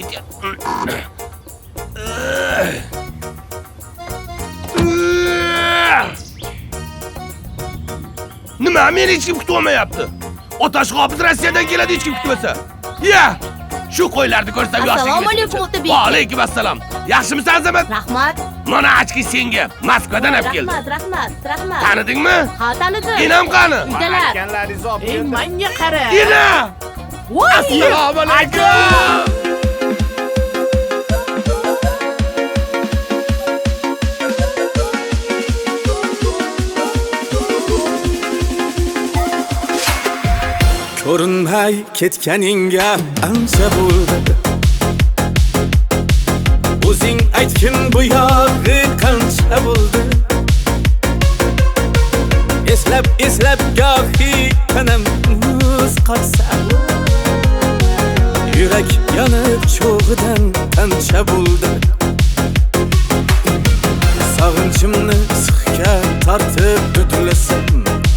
ketyapti. Nima, meni hech kim kutib olmayapti? Otash Qobiz Rossiyadan keladi, hech kim kutmasa. Ya, shu qo'ylarni ko'rsam yoshligim. Assalomu alaykum, Otabek. Va alaykum assalom. Yaxshimisan, Azamat? Rahmat. Mana achki senga Moskvadan olib keldim. Rahmat. Tanidingmi? Ha, tanidim. Enam qani? Uydalar. Aytganlaringizni olib keldim. Menga qara. Ena! Voy! Assalomu alaykum. Ko'rinmay ketganingga ancha bo'ldi. O'zing aytgin bu yog'i qancha bo'ldi. Eslab gohi tanam muz qotsa. Yurak yonib cho'g'idan qancha bo'ldi. Sog'inchimni sıxga tortib o'tlasam.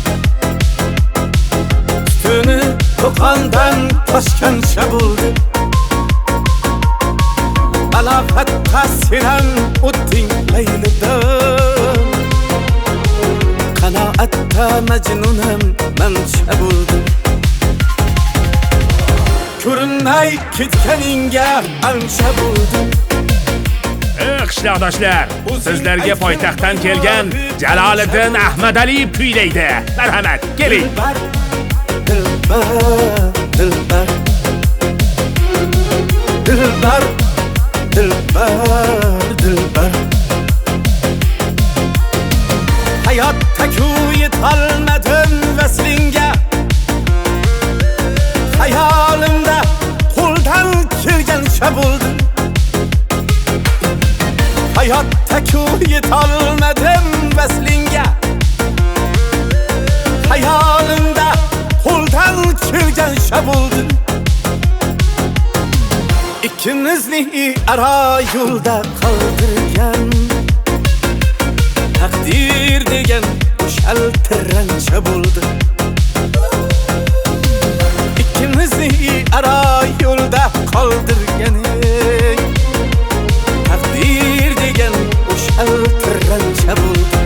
Tuni to'qondan toshgancha bo'ldi. Aloqatda senan o'tding laylidan. Qanoatda majnunam mancha bo'ldi. Ko'rinmay ketganingga ancha bo'ldi. Qishloqdoshlar, sizlarga poytaxtdan kelgan Jaloliddin Ahmadaliyev kuylaydi. Marhamat, keling. Dilbar hayotda yetolmadim vaslinga. Hayolimda qo'ldan kelgancha bo'ldi. Hayotda yetolmadim vaslinga. Hayolimda qo'ldan kelgancha bo'ldi. İkimizni ara yo'lda qoldirgan taqdir degan shaltirancha bo'ldi. İkimizni ara yo'lda qoldirgan taqdir degan shaltirancha bo'ldi.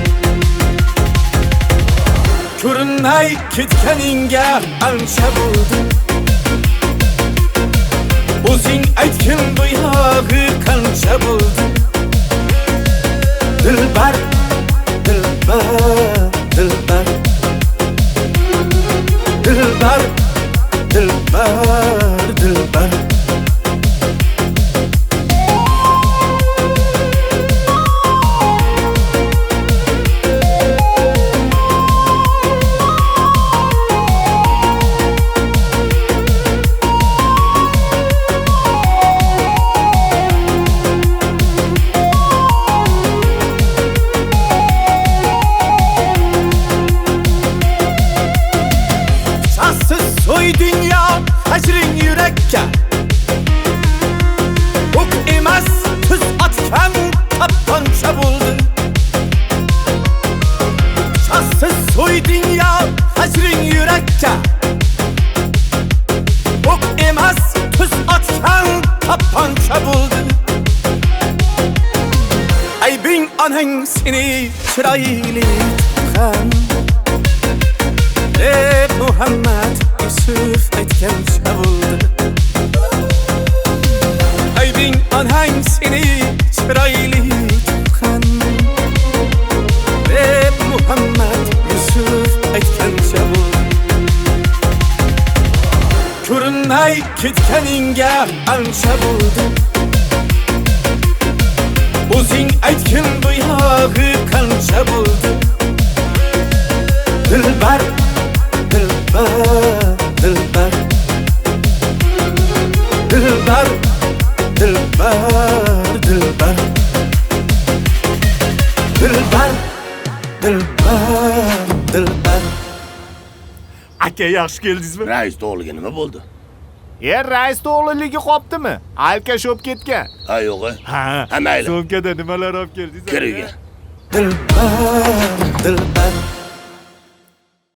Ko'rinmay ketganingga ancha bo'ldi. O'zing aytgin bu yog'i qancha bo'ldi. Dilbar Soy dünya hacrin yürekka. Ok emas tuz atkan tapanca buldu. Şahsız soy dünya hacrin yürekka. Ok emas tuz atkan tapanca buldu. Aybin anan seni çıraylı tutan. Muhammed Yusuf aytgancha bo'ldi. Aybing onang seni chiroyli tuqqan. Muhammed Yusuf aytgancha bo'ldi. Ko'rinmay ketganingga ancha bo'ldi. O'zing aytgin bu yog'i qancha bo'ldi. Dilbar Aka, yaxshi keldingizmi? Rais o'g'liga nima bo'ldi? Rais o'g'liligi qopdimi? Alka sho'p ketgan. Ha, yo'q. Ha, mayli. So'mkada nimalar olib keldingiz? Kiriga. dilbar